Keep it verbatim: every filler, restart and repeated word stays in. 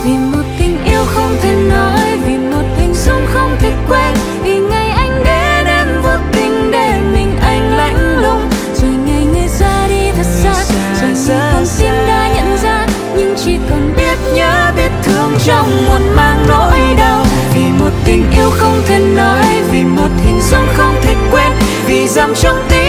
vì một tình yêu không thể nói, vì một hình dung không thể quên, vì ngày anh đến em vô tình để mình anh lạnh lùng, rồi ngày người ra đi thật xa, rồi ngày con tim đã nhận ra, nhưng chỉ còn biết nhớ biết thương trong muôn mang nỗi đau. Vì một tình yêu không thể nói, vì một hình dung không thể quên, vì dòng trong tim